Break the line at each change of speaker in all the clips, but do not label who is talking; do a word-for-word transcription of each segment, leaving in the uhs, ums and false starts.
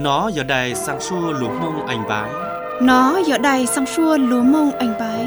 Nó giờ đây sang xua lúa mông anh bái.
Nó giờ đây sang xua lúa mông anh bái.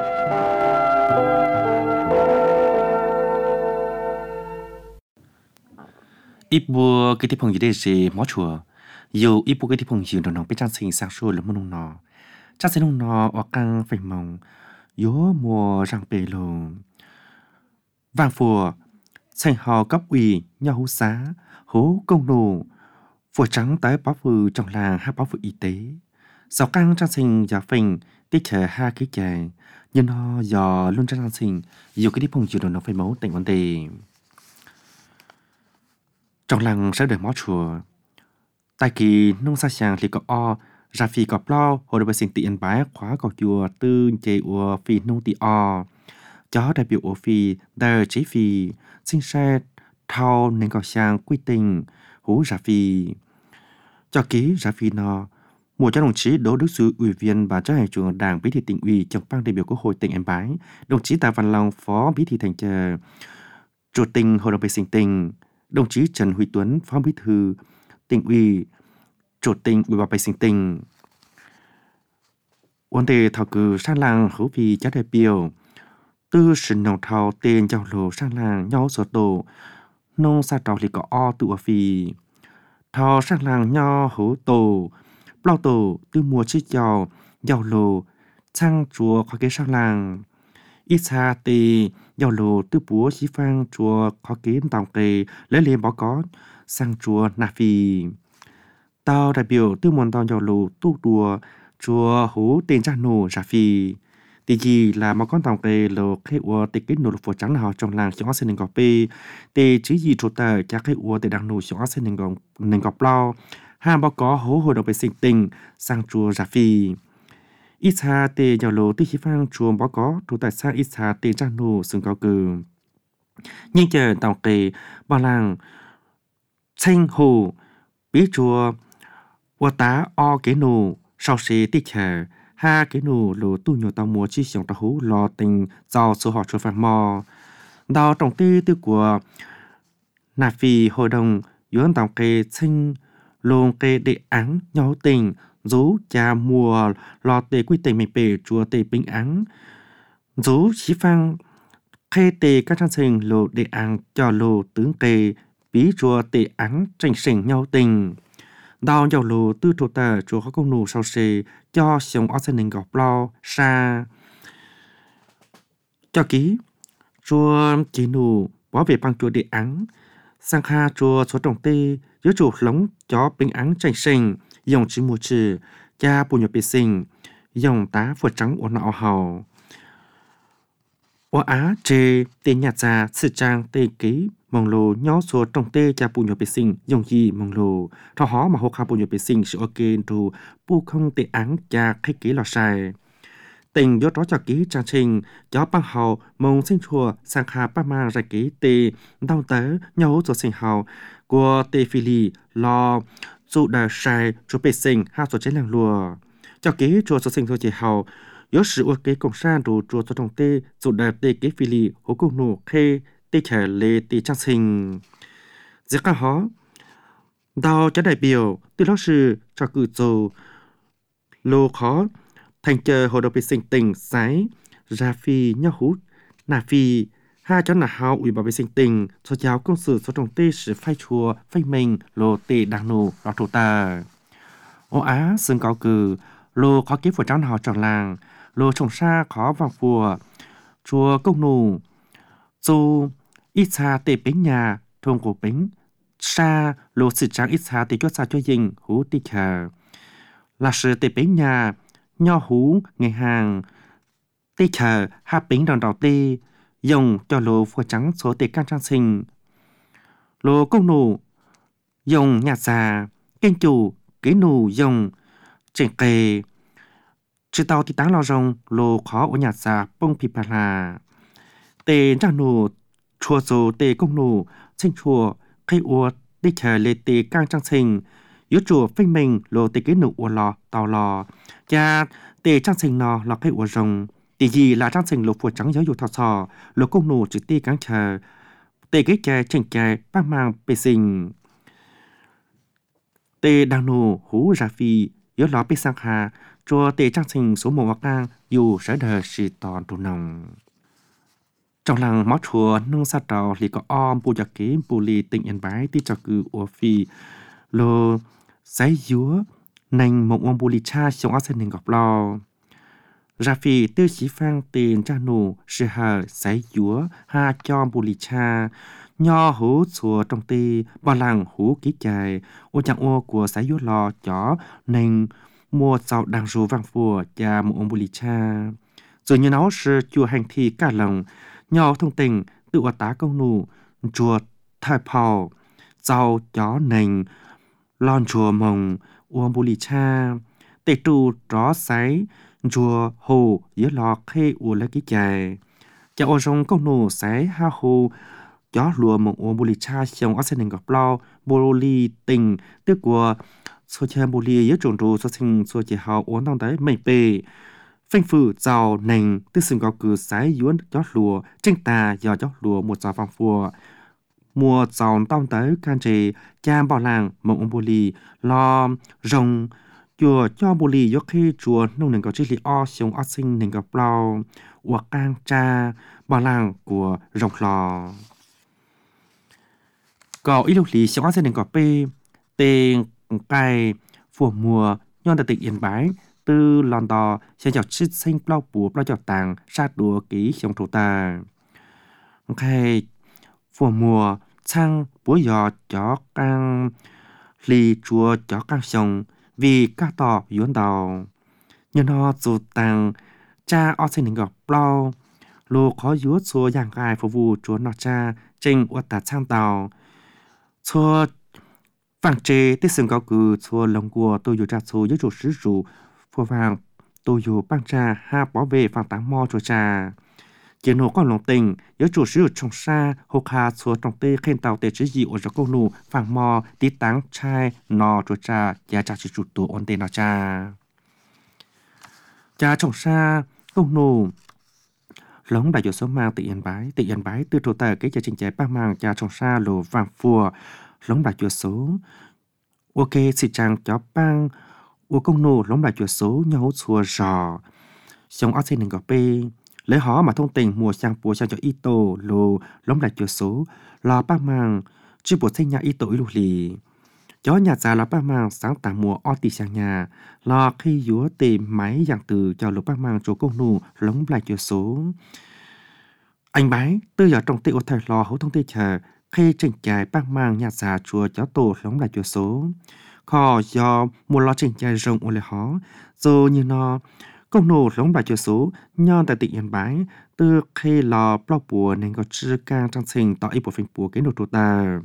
Ít bùa cái tiếp phong gì đây gì mó chùa. Dù ít bùa cái tiếp phong gì đó nó biết trang sinh sang xua lúa mông nó. Trang sinh nông nó ở căng phải mong. Yếu mùa răng bề lùm. Vàng phùa. Thành hò cấp ủy nhau hú xá. Hú công nụ. Phùa trắng tới báo phù trong làng hai báo phù y tế. Giáo căng trang sinh giả phình tích thể hai cái chè. Nhưng nó dò luôn trang sinh dù cái tiếp phong gì đó nó phải mẫu tỉnh vấn đề. Trong làng sẽ được mó chùa. Tại kỳ nông xa xàng thì có o. Ra phi có plo hồi đồ bày sinh tiện bái khóa có chùa tư chế ua phi nông tì o. Chó đại biểu ua phi đờ chế phi. Sinh xe thao nên có xàng quy tình hú ra phi. Cho ký ra phi nó. Mùa cho đồng chí Đỗ Đức Sư ủy viên và chấp hành chùa Đảng Bí thư tỉnh ủy trong ban đại biểu Quốc hội tỉnh Yên Bái. Đồng chí Tạ Văn Long phó bí thư thành chờ. Chủ tịch hội đồng bày sinh tỉnh. Đồng chí Trần Huy Tuấn phó bí thư tỉnh ủy. Chủ tịch ủy ban bày sinh tỉnh. Vấn đề thảo cử sang làng hữu vì cháu đại biểu. Tư sinh nông thảo tên giao lộ sang làng nhau số tổ. Nông xa trò thì có o tự ở phì. Thảo sang làng nhau hữu tổ. Bao tổ tư mùa chí chào giao lộ sang chùa khó kế sang làng. Ít xa tì giao lộ tư búa chí phang chùa khó kế tòng kề lấy lên bó có sang chùa nà phì. Tao đại biểu tư môn tao giao lộ tu đùa chùa hú tên cha nổ ra phì. Tỷ gì là một con tàu kề lộ khai ua tì kết nổ lục phổ trắng nào trong làng trong ác sinh nền gọc bê. Tì chứ gì trô tờ cha khai ua tì đang nổ trong ác sinh nền gọc lao. Hà báo có hố hồi đầu bề sinh tình sang chùa ra phì. Ít xa tì giao lộ tư khí phang chùa báo có trô tờ sang ít xa tì cha nổ xương cao cử. Nhưng chờ tàu kề bao làng xanh hồ bí chùa ua tá o kế nổ sau xế tích chờ. Ha cái nụ lô tu nhiều tàu mùa chi xong tàu hú lo tình do số họ chùa phạt mò. Đó trọng tư tư của nà phì hội đồng dưỡng tàu kê xinh lông kê đệ án nhau tình dấu cha mùa lo tê quy tình mình bể chùa tê bình án. Dấu chí phang khê tê các trang sinh lô đệ án cho lô tướng kê bí chùa tê án tranh sinh nhau tình. Đào dầu lù tư trù tờ chùa có công nụ sau xê cho sống ở sân hình gọc lo xa. Cho ký, chùa chỉ nụ bỏ về bằng chùa địa án. Sang kha chùa số trọng tê giữa chùa lống cho bình án tranh sinh dòng chỉ mùa trừ cha bù nhập bì sinh dòng tá phượt trắng ổ nọ hầu. Ổ á chê tê nhạt ra sự trang tê ký mong lô nhó số trong tê cha bù nhập bì sinh dòng gì mong lô thọ hó mà hô khá bù nhập bì sinh sự ok trù bù không tê án cha khách ký lò sai. Tình dốt đó cho ký trang trình cho băng hầu mong sinh chùa sang khá bác mang ra ký tê đau tớ nhó số sinh hầu của tê phi lì lo dù đà sai chú bì sinh hai số chế làng lùa. Cho ký chùa số sinh số chế hầu yếu sự ok công sản đủ chùa số trong tê dù đà tê ký phi lì hô công nụ khê tê trẻ lê tê trang sinh. Giết cả hó đào cho đại biểu tư ló sư cho cử dồ lô khó thành chờ hội đồng bì sinh tình sái ra phi nhau hút nà phi hai cho nà hào ủy bảo bì sinh tình cho giáo công sự số trọng tê sử phai chùa phai mình lô tê đàng nụ lọ thủ tà. Ô á xương cao cử lô khó kiếp của cháu nào trong làng lô trồng xa khó vào phùa chùa công nụ dù ít xa tê bánh nhà thôn của bánh xa lô sự trắng ít xa tê cho xa cho dình hú tê khờ là sự tê bánh nhà nho hú ngày hàng tê khờ hạ bánh đòn đỏ tê dùng cho lô phùa trắng số tê can trang sinh lô công nụ dùng nhạt già kênh chủ kế nụ dùng trên kề chứ tao thì táng lo rong lô khó ở nhạt già bông phì bà là tê ra nụ chùa dồ tê công nụ sinh chùa khai ua tê khờ lê tê can trang sinh yếu chùa phênh mình lô tê kế nụ ua lò tàu lò cha tê trang sinh nò lò khai ua rồng tê gì là trang sinh lô phùa trắng giáo dục thọ sò lô công nụ chỉ tê cáng chờ tê kế chè chênh chè bác mang bê sinh tê đang nô hú ra phi yếu ló bê sang hà cho tê trang trình số một ngang dù sẽ đờ xì tòn tù nồng. Trong làng máu chùa nông sát trào lì có om bù giặc kế bù lì tỉnh Yên Bái tí cho cư ổ phi lô giấy dúa nành mộng ông bù lì cha sống áo sen nền gọc lò. Ra phi tư chí phang tiền cha nụ sư hờ giấy dúa ha cho bù lì cha nho hú chùa trong tì bà làng hú ký chạy ô chẳng ô của giấy dúa lò chó nành mua dạo đàng rù vang phùa cha mộng ông bù lì cha. Rồi như nó sư chùa hành thi cả lòng nhau thông tình tự ở tá công nụ chùa thai phò rau chó nành lon chùa mồng uông bù lì cha tệ trụ rõ sáy chùa hồ dưới lò khê ua lấy cái chài cha ô rong công nụ sáy ha hồ chó lùa mồng uông bù lì cha xong ở sen nền gọc lo bù lì tình tức của số cha bù lì dưới trộn rù số sinh số chỉ hào uống tông tới mày bề phanh phử giàu nành tư sừng gạo cử sái yuan chó lùa tranh tà do chó lùa một giàu vàng phùa mùa giàu tông tới can trì cha bảo làng mộng ông bồ lì lo rồng chùa cho bồ lì do khi chùa nông nền có chỉ lì o sống o sinh nền gặp lao hoặc can cha bảo làng của rồng lò có ít lúc lì sống o sinh nền gặp bê tên cài phùa mùa nhon tại tỉnh Yên Bái từ lòn đò sẽ chọn chít sinh plau bùa plau chọn tàng sát đùa ký trong thủ ta. Khai phùa mùa sang búa giò chó căng lì chùa chó căng sông vì ca tỏ yuan đào. Nhân họ dù tàng cha o sinh hình gọc plau lô khó yuốt xua giang gai phục vụ chúa nọ cha trình ua tạt sang tàu. Xua vàng chế tích sừng cao cử xua lồng của tôi dù cha xua dưới chủ sứ rủ phù vàng tôi dù băng cha ha bảo vệ phàng táng mò cho cha chiến hồ con lòng tình giữa chủ sứ trong xa hồ kha xua trong tê khen tàu tê chứ gì ở cho câu nụ phàng mò tí táng trai nò cho cha cha cha chỉ chủ tổ ổn tên nó cha cha trong xa câu nụ lóng đại dụ số mang tự Yên Bái tự Yên Bái từ thủ tờ cái cha trình trái băng mang cha trong xa lồ vàng phùa lóng đại dụ số ok xì chàng chó băng u công nô lóng lại chuột số nhau chùa rò sống ở trên nền gò bê lấy họ mà thông tình mùa sang bùa sang cho y tô lô lóng lại chuột số lò ba mang chứ bùa xây nhà y tô y lù lì chó nhà già là ba mang sáng tạo mùa o tì sang nhà lò khi dúa tìm máy dạng từ cho lô ba mang chỗ công nô lóng lại chuột số anh bái tư giờ trong tiệu thời lò hữu thông tê chờ khi trình chạy ba mang nhà già chùa chó tổ lóng lại chuột số khó do một lo trình chạy rộng ở lệ họ rồi như nó công nổ lóng bài cho số nhon tại tỉnh Yên Bái từ khi lò bao bùa nên có chữ càng trang trình tạo ý bộ phim bùa cái nổ tụ ta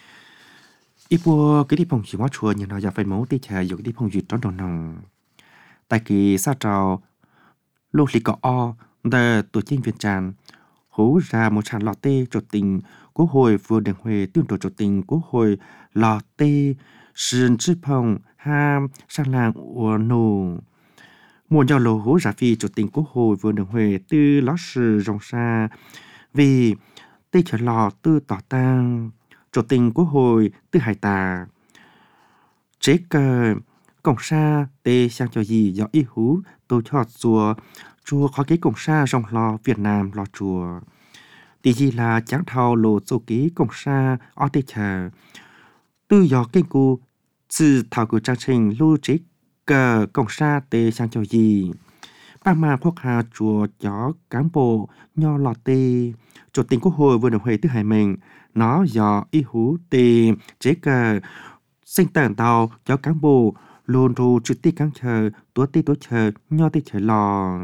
ý bùa cái đi phòng chỉ hóa chùa như nó giờ phải mẫu tí chả dùng đi phòng duyệt tròn đầu nòng tại kỳ sa trào lô lì cọ o để tổ chức viên tràn hú ra một tràn lò tê trột tình quốc hội vừa đèn huề tuyên tổ trột tình quốc hội lò tê sườn chữ phong ham sang làng ủa nô một giờ lô hố giả phi chủ tình quốc hội vừa đường huệ tư ló sử rong xa vì tây trở lò tư tỏ tang chủ tình quốc hội tư hải tà chế cờ cổng xa tê sang cho gì do y hú tôi cho chùa chùa khó ký cổng xa rong lò Việt Nam lò chùa tí gì là tráng thao lô số ký cổng xa ở tây chờ tư do kinh cụ sự thảo của trang trình lưu trích cờ cổng xa tê sang cho gì ba mà quốc hà chùa chó cán bộ nho lọt tê chủ tình quốc hội vừa được huệ tư hải mình nó do y hú tê chế cờ sinh tảng tàu chó cán bộ luôn ru trực tiếp cán chờ túa tê túa chờ nho tê chờ lò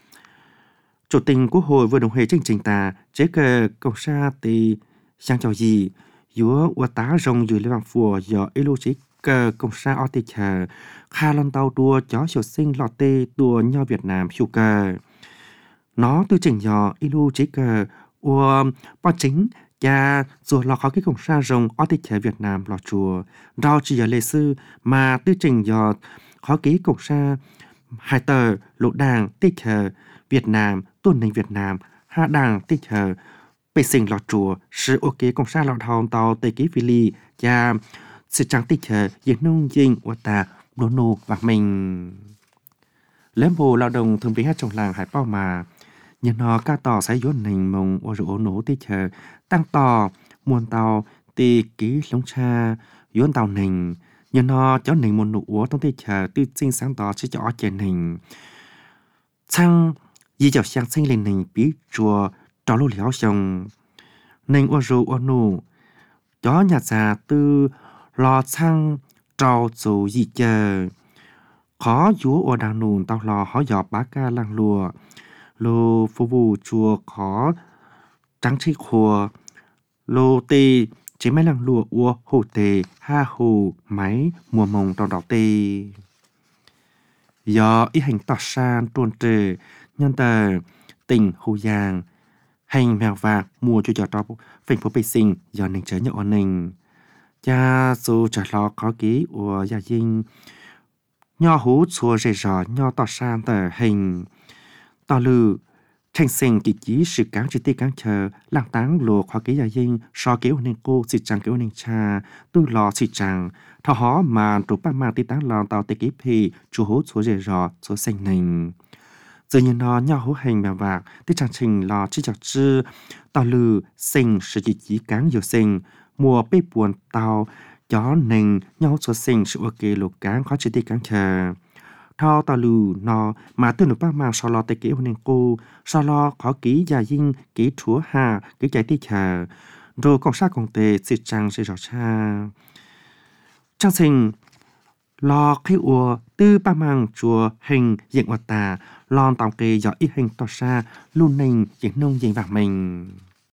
chủ tình quốc hội vừa được huệ chương trình tà chế cờ cổng xa tê sang cho gì dúa ua tá rồng dưới lê vàng phùa do y lưu trích cờ công sa ở tê chờ kha lon tàu đua chó sổ sinh lọt tê đua nho Việt Nam chủ cờ nó tư chỉnh dò ilu chế cờ ua bao chính cha rồi lọt khó cái công sa rồng ở tê chờ Việt Nam lọt chùa đau chỉ ở lệ sư mà tư chỉnh dò khó ký công sa hai tờ lộ đàng tê chờ Việt Nam tuần nền Việt Nam hạ đàng tê chờ bề sinh lọt chùa sự ok công sa lọt hòn tàu tê ký phi ly cha sự trắng tích chờ yên nông dinh của ta đô nô và mình. Lém bồ lao động thường bị hát trong làng hải bao mà, nhưng nó ca tỏ sẽ dốt nình mông ô rủ ô nổ tích chờ, tăng tỏ, muôn tàu, tì ký lông cha, dốt tàu nình, nhưng nó cho nình một nụ ủa trong tích chờ, tư sinh sáng tỏ chứ cho chè nình. Chăng, dì chào sáng sinh lên nình bí chùa, trò lô léo xong. Nình ô rủ ô nổ, chó nhà già tư lo chăng trò dù dì chờ. Khó dúa ô đàn nùn tao lò họ dọp bá ca lăng lùa. Lô phô vụ chùa khó trắng trí khùa. Lô tê chế mấy lăng lùa ua hồ tê ha hồ máy mùa mông trong đảo tê. Do ý hành tỏ san tuôn trề nhân tờ tình hồ giang. Hành mèo vạc mùa cho giọt trọc phình phố bê sinh do nình chớ nhậu nình. Cha dù trả lò khó ký của gia dinh. Nho hú chua rề rò nho tỏ san tờ hình. Tỏ lư tranh sinh kỳ chí sự cán trí tê cán chờ làng táng lùa khó ký gia dinh so kéo nên cô xịt chẳng kéo nên cha tư lò xịt chẳng thọ hó mà trục bác mang tê táng lò tàu tê ký phì chú hú chua rề rò chua xanh nình. Giờ như nó nho hú hành mèo vạc tê chẳng trình lò chi chọc chư tỏ lư sinh sự kỳ chí cán nhiều sinh mùa bê buồn tàu chó nình nhau số sinh sự ok lục cán khó chỉ tê cán chờ thao tao lù nó mà tên lục bác mang so lo tê kế nên cô so lo khó ký gia dinh ký chúa hà ký chạy tê chờ rồi còn sát còn tê xịt trăng sẽ rõ cha trang sinh lo khi ua tư bác mang chùa hình diện hoạt tà lon tòng kê do ít hình tỏ xa luôn nình diện nông diện vàng mình.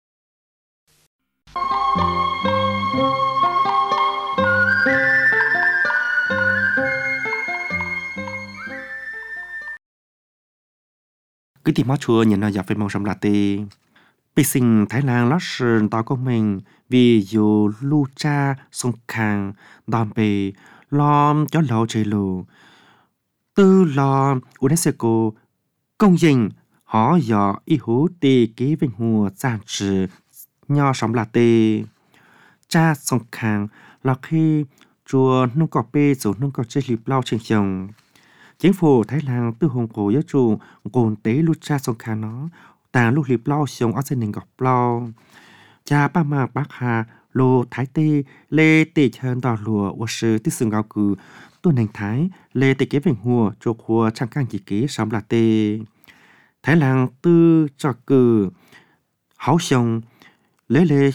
Cứ tìm máu chùa nhìn nó dọc về mong sông là tì. Bị sinh Thái Lan lót sơn tỏ công mình vì dù lưu cha sông khang đòn bì lòm cho lâu chơi lù. Tư lòm UNESCO công dình họ dọ y hú tì ký vinh hùa giàn trừ nho sông là tì. Cha sông khang là khi chùa nông cỏ bê dù nông cỏ chơi lịp lau trên chồng. Chính phủ Thái Lan từ hồng cổ giáo chủ cồn tế lúc cha sông khá nó tàng lúc liệp lau xong ở dân nền gọc lau. Cha ba mà bác hà lô thái tê lê tê chân đỏ lùa của sư tích sừng gạo cử tôi nền thái lê tê kế vệnh hùa cho khua trang căng chỉ kế sống là tê. Thái Lan tư cho cử háo xong lê lê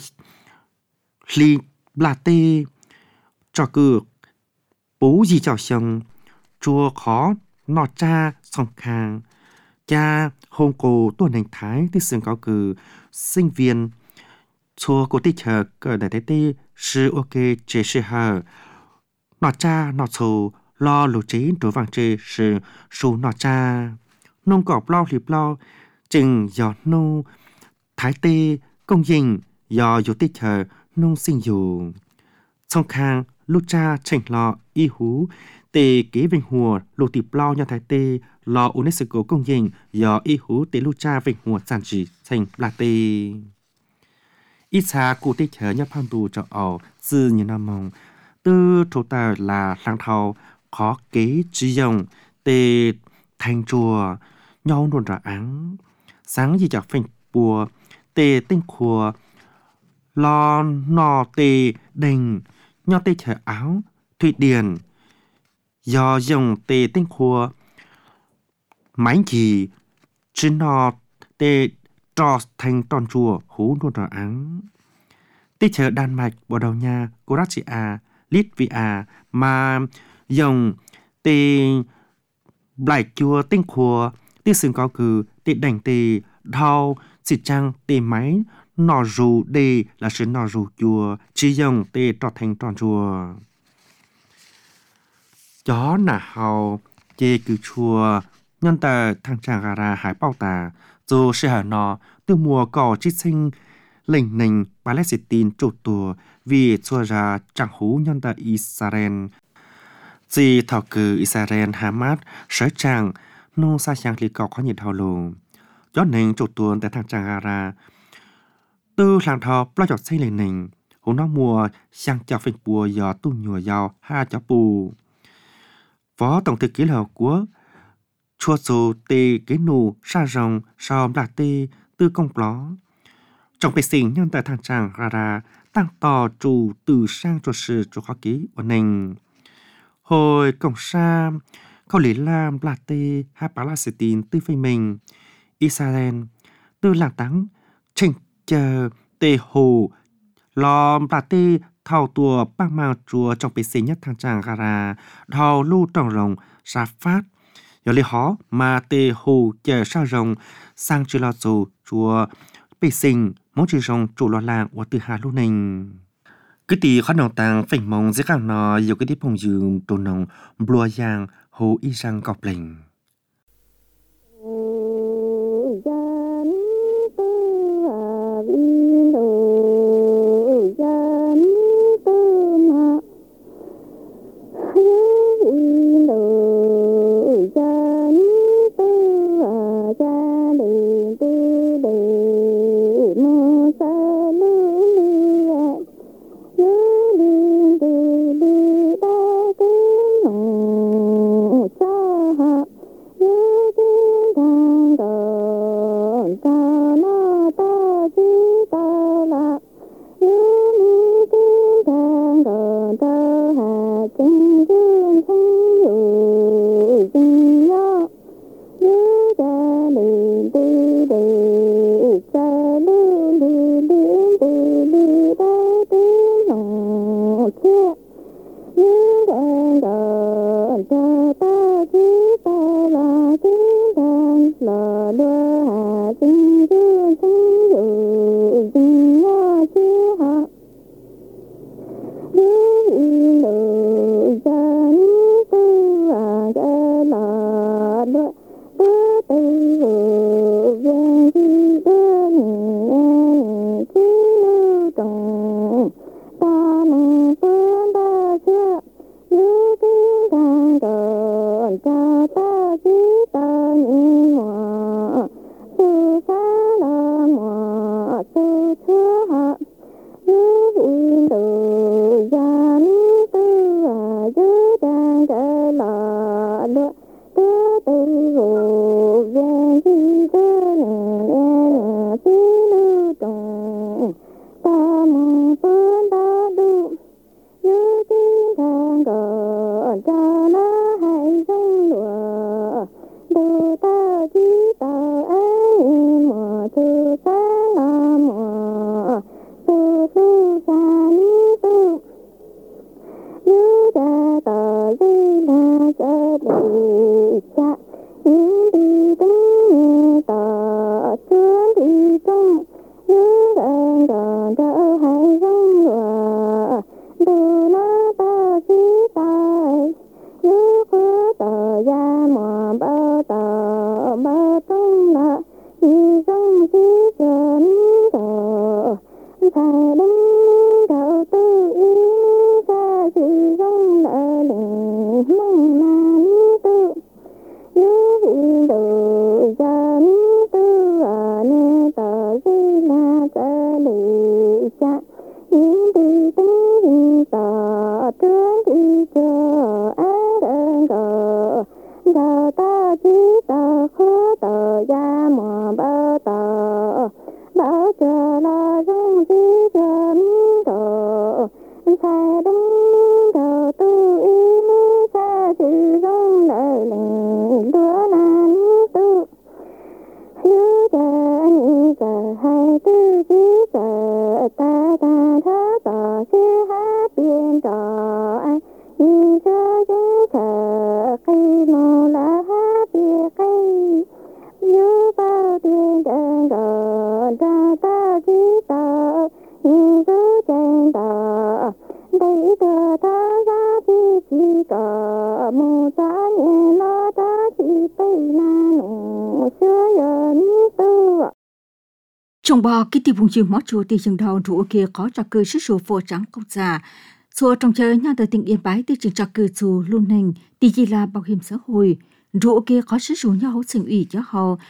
li là tê cho cử bố gì cho xong chùa khó nọ cha song khang cha hôn cổ tuần hành thái tích sừng cáo cử sinh viên chùa cổ tích chờ cờ đại tế tê sư ok chế sư hờ nọ cha nọ chù lo lù chế đối vàng chế sư sư nọ cha nông cọp lo liệp lo chừng giọt nô thái tê công dình do dù tích chờ nông sinh dù song khang lúc cha chỉnh lo y hú tê kế vinh hùa lô tiệp lo nhà thái tê lo UNESCO công dình do y hú tê lúc cha vinh hùa sản chỉ thành là tê. Ít xa cụ tê chở nhập hàng tù cho ổ dư như nam mong tư trô tờ là lang thao khó kế trí dòng tê thành chùa nhau nôn ra áng sáng gì chọc phình bùa tê tinh khùa lo nò tê đình nhau tê chở áo Thụy Điển do dùng tê tinh khua máy gì chứ nó tê trò thành tròn chùa hú nôn rõ áng. Tê chờ Đan Mạch, Bồ Đào Nha, Croatia, Latvia mà dùng tê lại chùa tinh khua tê xương cao cử tê đảnh tê đau xịt trăng tê máy nò rù đê là sự nò rù chùa chỉ dùng tê trò thành tròn chùa. Chó nà hào chê cử chùa nhân tờ thằng chàng gà ra hải bao tà dù sẽ hở nọ từ mùa cỏ chít sinh lệnh nình Palestine trột tùa vì chùa ra chẳng hú nhân tờ Israel. Dì thảo cử Israel Hamas sở chàng nô xa chàng lý cỏ khó nhiệt hào lù. Chó nình trột tùa tại thằng chàng gà ra từ làng thọ bao chọc xây lệnh nình hôm nó mùa sang cho phèn bùa giò tu nhùa giò ha cho bù phó tổng thư ký lào của chua số tê cái nụ sa rồng sao đà tê tư công ló trong bề sinh nhân tại thang tràng ra ra tăng tỏ chủ từ sang cho sự cho khó ký của mình hồi cổng saเขาlý làm là tê ha Palestine tư phê mình Israel tư làng tắng trình chờ tê hồ lòm là tê thao tua băng màu chùa trong bề sinh nhất thang tràng ra ra thao lưu trọng rồng sa phát giờ lý họ mà tê hồ chờ sa rồng sang chùa lo dù chùa bề sinh mong chùa rồng chủ lo làng của từ hà lưu ninh cái tí khó nòng tàng phỉnh mong dễ càng nó nhiều cái tí phong dường tổ nòng bùa giang hồ y sang cọp lệnh
trong bò cái tiêu vùng chiều mót chùa thì chừng đầu rủ kia có trò cười sức số phổ trắng công già xua trong chơi nhà tới tỉnh Yên Bái từ trường trò cười dù luôn hình thì chỉ là bảo hiểm xã hội rủ kia có sức số nhau sinh ủy cho họ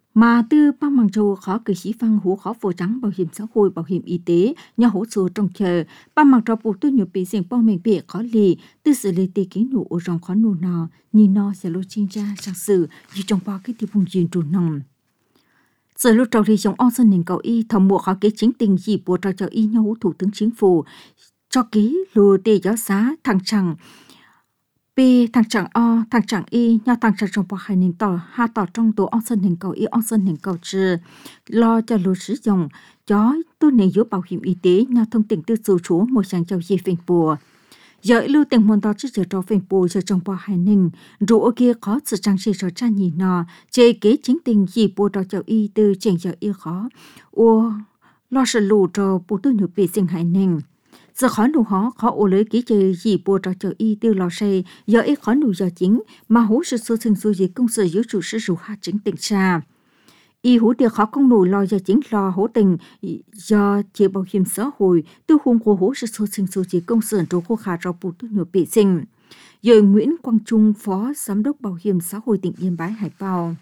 mà tư ba mang châu khó cử sĩ văn hữu khó phổ trắng bảo hiểm xã hội bảo hiểm y tế nhà hỗ trợ trong chờ ba mang châu phụ tôi nhiều bị diện bao mình bị khó lì tư xử lý tì ký nụ ở trong khó nụ nọ nhìn nó sẽ lô chuyên gia sang sự như trong bao cái tiêu vùng duyên trụ nòng giờ lúc trâu thì trong on sân nền cầu y thầm mùa khó kế chính tình gì bộ trò cho y nhà hữu thủ tướng chính phủ cho ký lùa tê giáo xá thằng chẳng B thằng chẳng O thằng chẳng Y nhau thằng chẳng trong bao hai nền tàu hai tàu trong tổ on sân nền cầu Y on sân nền cầu trừ lo cho lô sử dụng cho tôi nền yếu bảo hiểm y tế nhau thông tin từ số chủ một sáng châu gì phình bùa giờ lưu tiền môn tàu trước giờ cho phình bùa giờ trong bao hai nền rủ kia khó sự trang trí cho cha nhìn nọ chế kế chính tình gì bùa trò châu Y từ trình giờ Y khó ô lo sự lù cho bùa tôi nhiều bị sinh hai nền giờ khó nụ họ khó ô lấy kỹ chơi gì bùa trò chờ y tiêu lò say giờ ít khó nụ giờ chính mà hú sự số sinh số gì công sự yếu chủ sự rủ hạ chính tình xa y hú tiêu khó công nụ lo giờ chính lo hố tình do chế bảo hiểm xã hội tiêu hùng của hú sự số sinh số gì công sự rủ khô khả cho bùa tôi nhiều bị sinh giờ Nguyễn Quang Trung phó giám đốc bảo hiểm xã hội tỉnh Yên Bái Hải Bảo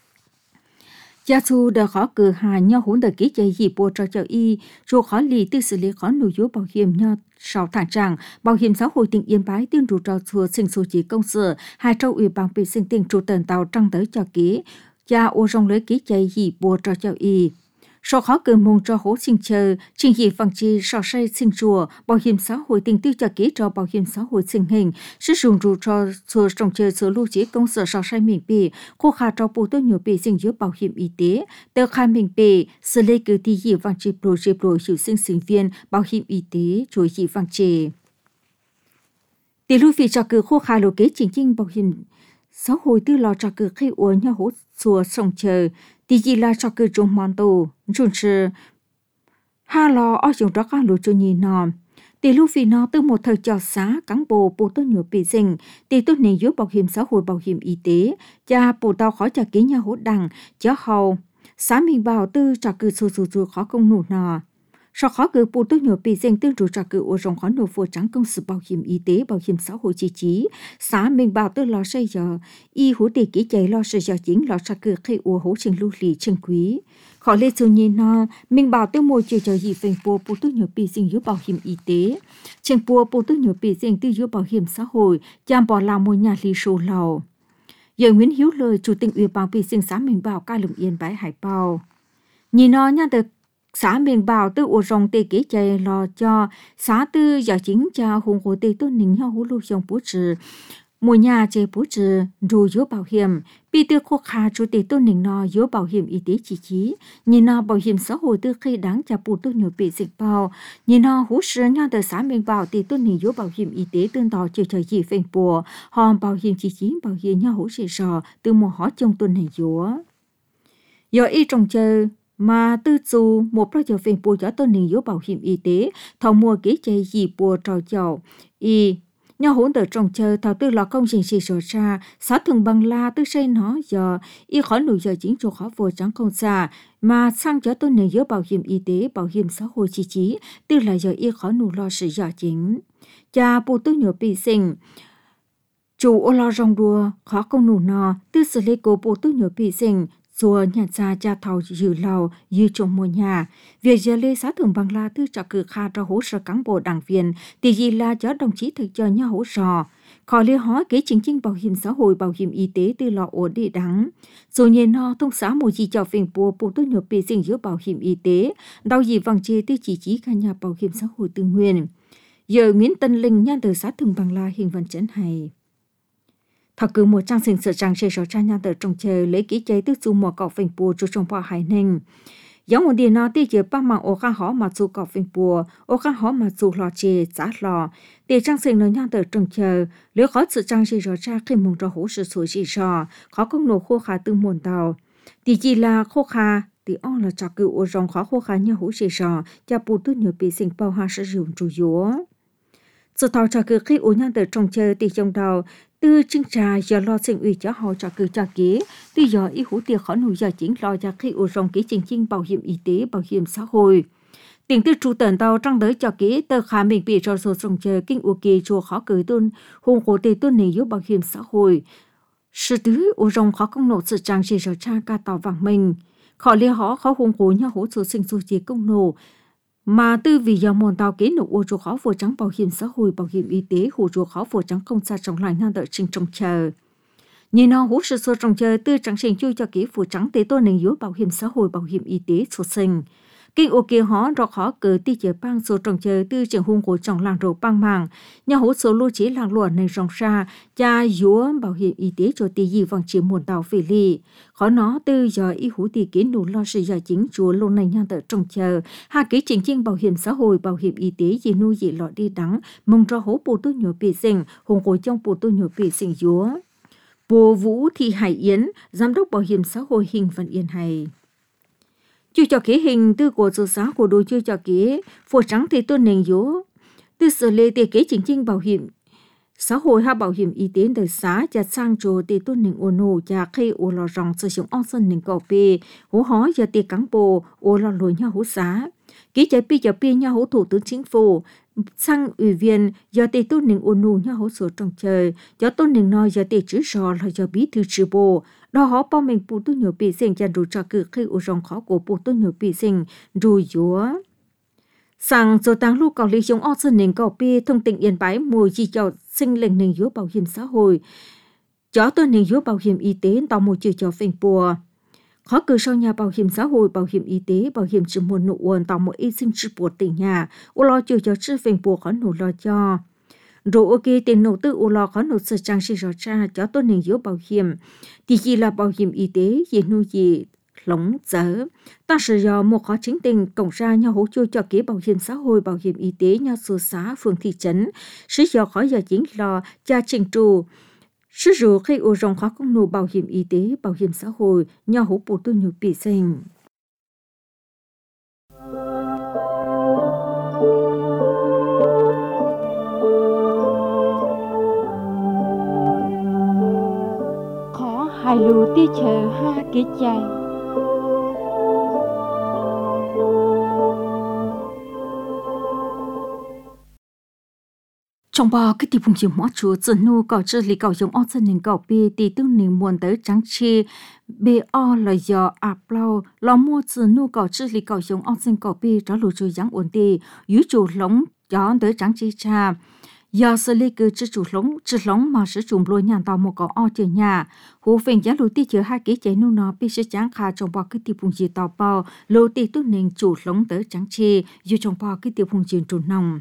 gia su đã khó cử hà nhau hỗn đợt ký chạy gì bộ trò chờ y rồi khó lì tư xử lý khó nội dung bảo hiểm nhau sau thẳng trạng bảo hiểm xã hội tỉnh Yên Bái tiên rủ trò chùa sinh số chỉ công sở hai châu ủy ban bị sinh tiền trụ tần tàu trăng tới cho ký gia ô rong lấy ký chạy gì bộ trò chờ y sau khó cử mong cho hỗ sinh chờ trình gì bằng chi sau say sinh chùa bảo hiểm xã hội tỉnh tiêu cho ký cho bảo hiểm xã hội sinh hình sử dụng rủ cho chùa trong chờ sở lưu chỉ công sở sau say miền bì khô khả cho bộ tôi nhiều bị sinh giữa bảo hiểm y tế tờ khai miền bì xử lý cử thi gì bằng chi pro chi pro hiệu sinh sinh viên bảo hiểm y tế chuỗi gì bằng chi tỷ lưu phí cho cử khô khả lộ kế chính chính bảo hiểm xã hội tư lo cho cử khi uống nhau hỗ chùa trong chờ thì gì là cho cử trong mòn tù chuẩn sự ha lo ở trong đó các lũ cho nhìn nọ tỷ lệ phí nó từ một thời cho xã cán bộ bộ tốt nhiều bị sinh tỷ tốt này dưới bảo hiểm xã hội bảo hiểm y tế cha bộ tàu khó trả ký nhà hỗ đằng cho hầu xã mình bảo tư trả cử số số số khó công nụ nọ sau khó cử bộ tốt nhiều bị sinh tương trụ trả cử ở trong khó nộp vô trắng công sự bảo hiểm y tế bảo hiểm xã hội chi trí xã mình bảo tư lo xây giờ y hỗ tỷ ký chạy lo xây giờ chính lo trả cử khi ở hỗ trình lưu lì chân quý khó lê số nhìn nó mình bảo tư môi chiều chờ gì phình bộ bộ tốt nhiều bị sinh dưới bảo hiểm y tế trên bộ bộ tốt nhiều bị sinh từ dưới bảo hiểm xã hội chăm bỏ làm môi nhà lì số lầu giờ Nguyễn Hiếu Lời chủ tịch ủy ban bị sinh xã mình bảo ca lũng Yên Bái Hải Bảo nhìn nó nha được xã miền bảo tư ở trong tê kế chạy lo cho xã tư giờ chính cha hùng của tê tôn nính nhau hú lưu trong bố trừ mùa nhà chế bố trừ rồi yếu bảo hiểm bị tư khô khá chủ tê tôn nính nó yếu bảo hiểm y tế chỉ chí nhìn nó bảo hiểm xã hội tư khi đáng trả bù tư nhiều bị dịch bao nhìn nó hú sửa nhau từ xã miền bảo tê tôn nính yếu bảo hiểm y tế tương tỏ chiều trời gì phèn bùa hòm bảo hiểm chỉ chí bảo hiểm nhau hú sửa sò từ mùa hóa trong tuần này yếu giờ y trong chơi mà tư dù một project cho phim bùa cho tôn nính yếu bảo hiểm y tế thầu mua ký chạy gì bùa trò chậu y nhau hỗn đợt trong chờ thầu tư là công trình xì sổ ra xã thường bằng la tư xây nó giờ y khỏi nổi giờ chính chủ khó vô trắng không xa mà sang cho tôn nính yếu bảo hiểm y tế bảo hiểm xã hội chi chí tư là giờ y khỏi nổi lo sự giờ chính cha bùa tư nhiều bị sinh chủ ô lo rong đua khó công nụ nọ tư xử lý của bùa tư nhiều bị sinh xua nhà cha cha thầu dự lầu như trong mùa nhà việc giờ lê xã thường bằng la tư trả cử kha cho hỗ trợ cán bộ đảng viên thì gì là cho đồng chí thực cho nhau hỗ trợ khó lê hóa kế chính chính bảo hiểm xã hội bảo hiểm y tế từ lò ổn đi đắng rồi nhìn nó thông xã một gì cho phiền bùa bộ tốt nhập bị sinh giữa bảo hiểm y tế đau gì vàng chê tư chỉ chí cả nhà bảo hiểm xã hội tư nguyên giờ Nguyễn Tân Linh nhân từ xã thường bằng la hình văn chấn hay thật cứ một trang sinh sự trang sẽ cho cha nhà từ trong chờ lấy kỹ chế tức dù một cọc phình bùa cho trong bao hải ninh giống một điều nào thì chỉ ba mạng ô khăn họ mà dù cọc phình bùa ô khăn họ mà dù lò chê giá lò thì trang sinh nó nhà từ trong chờ lấy khó sự trang sẽ cho cha khi mong cho hỗ sự sủi chỉ cho khó công nổ khô khá từ muôn tàu thì chỉ là khô khá thì ông là cho cựu ô rong khó khô khá như hỗ sự cho cha bù tốt nhiều bị sinh bao hà sử dụng chủ yếu sự tàu cho cựu khi ô nhà từ trong chờ thì trong đầu từ chính trà giờ lo sinh ủy cho họ cho cử cho ký từ giờ ý hữu tiền khó nuôi giờ chính lo cho khi ở trong ký chính chính bảo hiểm y tế bảo hiểm xã hội tiền từ trụ tần tàu trong đới cho ký tờ khả mình bị cho số trong chờ kinh u kỳ chùa khó cử tuân hùng cổ tề tuân này giúp bảo hiểm xã hội Sư tứ u rong khó công nộ sự trang chỉ cho cha ca tàu vàng mình. Khó lia họ khó hùng cố nhau hỗ trợ sinh su chỉ công nộ. Mà tư vì do môn tàu kế nộp ô chỗ khó phổ trắng bảo hiểm xã hội, bảo hiểm y tế, hỗ trợ khó phổ trắng công xa trong lại năng đợi trình trong chờ. Nhìn nó hỗ trợ số trong chờ tư trắng sinh chui cho kế phổ trắng tế tôn nền yếu bảo hiểm xã hội, bảo hiểm y tế số sinh. Kinh ô kia họ rõ khó cờ ti chờ bang số trong chờ tư trường hung của trong làng rổ bang mạng. Nhà hỗ trợ lưu trí làng luận nền rong xa, cha yếu bảo hiểm y tế cho ti gì vòng chiếm muôn tàu phê ly. Khó nó tư giờ y hữu tỷ kiến nụ lo sự giờ chính chúa lâu này nhang tờ trong chờ. Hà ký chính chính bảo hiểm xã hội, bảo hiểm y tế gì nuôi dị lọ đi đắng. Mong cho hỗ bộ tôi nhỏ bị sinh, hùng của trong bộ tôi nhỏ bị sinh yếu. Bộ Vũ Thị Hải Yến, Giám đốc Bảo hiểm xã hội Hình Văn Yên hay. Chưa cho kế hình tư của sự xã của đối chưa cho kế, phổ trắng thì tôn nền yếu. Tư xử lê tiền kế chính chính bảo hiểm xã hội hay bảo hiểm y tế đời xã và sang chỗ thì tôn nền ổn ổ và khi ổ lò rong sử dụng ong sân nền cầu bê, hỗ hóa và tiền cán bộ ổ lò lùi nhau hỗ xã. Ký trái pi cho pi nhau hỗ thủ tướng chính phủ, sang ủy viên do tỷ tôn nền ổn ổ nhau hỗ trợ trong trời, do tôn nền nói do tỷ chữ rò là do bí thư trừ bộ. Đó họ bao mình phụ tôi nhiều bị sinh cho đủ cho cử khi ổ rong khó của phụ tôi nhiều bị sinh rồi dúa. Sang rồi tăng lưu cầu lý dùng ổ sân nền cầu bê thông tin yên bái mùi gì cho sinh lệnh nền dúa bảo hiểm xã hội. Chó tôi nền dúa bảo hiểm y tế tạo một chữ cho phình bùa. Khó cử sau nhà bảo hiểm xã hội, bảo hiểm y tế, bảo hiểm trừ môn nụ uồn tạo một y sinh trừ bùa tỉnh nhà. Ô lo chữ cho trừ phình bùa khó nụ lo cho. Rồi ok tiền nộp tư ô lo khó nộp sự trang sĩ rõ ra cho tôi nền dúa bảo hiểm. Thì chỉ là bảo hiểm y tế, gì nuôi gì lống dở. Ta sử dụng một khó chính tình cộng ra nhau hỗ trợ cho kế bảo hiểm xã hội, bảo hiểm y tế nhau số xã, phường thị trấn. Sử dụng khó giờ chính là cha trình trù. Sử dụng khi ô rong khó công nộp bảo hiểm y tế, bảo hiểm xã hội nhau hỗ bộ tôi nhiều bị sinh. Hai lù tí chờ ha kế chạy. Trong bao cái tỷ phùng chiều mõ chúa dân nô cầu chư lý cầu giống ổ dân nền cầu bê tỷ tương nền muôn tới trắng chi bê o là do ạp lâu lo mua dân nô cầu chư lý cầu giống ổ dân cầu bê trả lù chúa giáng ổn tì yếu chủ lống gió tới trắng chi cha. Do xử lý cứ chứ chủ lống, chứ lống mà sử dụng lôi nhàn tàu một có o chờ nhà. Hú phình giá lô tí chứa hai kế chế nụ nó bị sử trắng khá trong bao cái tiêu phùng gì tàu bao, lô tí tốt nền chủ lống tới trắng chi, dù trong bao cái tiêu phùng gì trù nồng.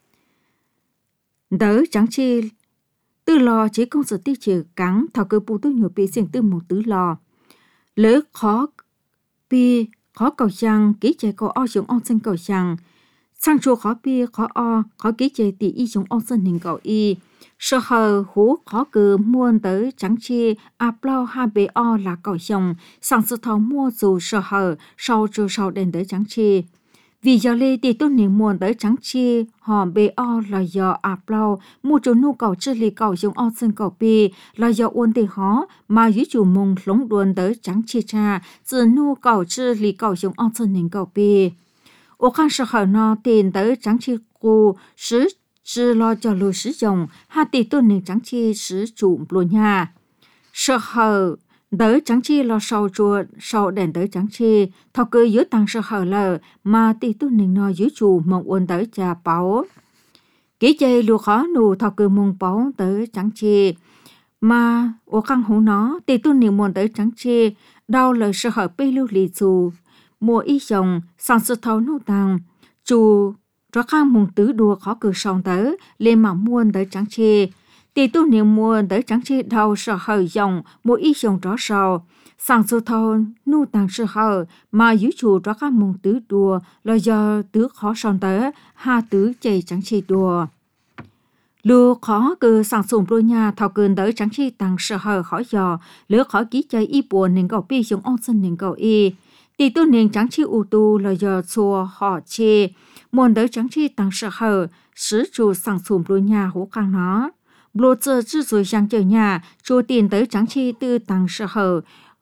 Tới trắng chi, tư lò chế công sự tí chứa cắn, thảo cơ bù tôi nhiều bị sinh tư một tứ lò. Lỡ khó bi, khó cầu chăng, kế chế có o dùng on sinh cầu chăng. Sang chùa khó bia, khó o, khó ký chế tỷ y chúng ông dân hình cầu y. Sở hờ hú khó cử muôn tới trắng chi, áp lao ha bê o là cầu chồng, sang sự thảo mua dù sở hờ, sau trừ sau đến tới trắng chi. Vì do lê tỷ tốt niệm muôn tới trắng chi, họ bê o là do áp lao, mua chủ nhu cầu chư lì cầu dùng ông dân cầu bì, là do uôn tỷ họ, mà dưới chủ mông lống đuôn tới trắng chi cha, dù nhu cầu chư lì cầu dùng ông dân hình cầu bì. Ô khăn sở hở nó tiền tới trắng chi cô sử chứ lo cho lô sử dụng hai tỷ tôn nền trắng chi sử dụng lô nhà. Sở hở tới trắng chi lo sầu chùa sầu đèn tới trắng chi thọ cơ dưới tăng sở hở lờ mà tỷ tôn nền nó dưới chủ mong ôn tới trà báo. Kỹ chơi lùa khó nụ thọ cơ mong báo tới trắng chi mà ô khăn hú nó tỷ tôn nền muôn tới trắng chi đau lời sở hở bê lưu lì dù. Mùa y dòng, sang sự thấu nô tàng, chủ rõ khang mùng tứ đùa khó cử sòng tới, lên mà muôn tới trắng chê. Tỷ tu niệm muôn tới trắng chê đầu sở hờ dòng, mùa y dòng rõ sầu. Sang sự thấu nô tàng sở hờ, mà dưới chủ rõ khang mùng tứ đùa, là do tứ khó sòng tới, ha tứ chê trắng chê đùa. Lưu khó cử sang sùng đôi nhà thảo cơn tới trắng chê tàng sở hờ khỏi dò, lứa khó ký chơi y buồn nên cầu bi dùng ôn sân nên cầu y. Tỷ tu nền trắng chi ưu tu là do chùa họ chê, muôn tới trắng chi tăng sở hờ, sử chủ sang sùm đôi nhà hỗ khang nó. Bồ chơ chư rồi sang chờ nhà, chùa tiền tới trắng chi tư tăng sở hờ.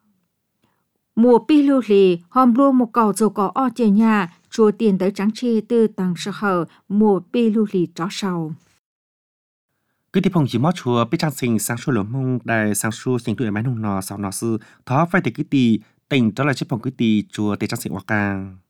Mùa pi lưu lì, hôm lưu một cầu dầu có o chờ nhà, chùa tiền tới trắng chi tư tăng sở hờ, mùa pi lưu lì tró sầu.
cứ đi phong chỉ mót chùa biết trang sinh sang chùa lỗ mông đại sang chùa sinh tuổi máy nông nọ sau nọ sư thó phải để cứ tì tỉnh đó là chiếc phòng cứ tì chùa để trang sinh hoa càng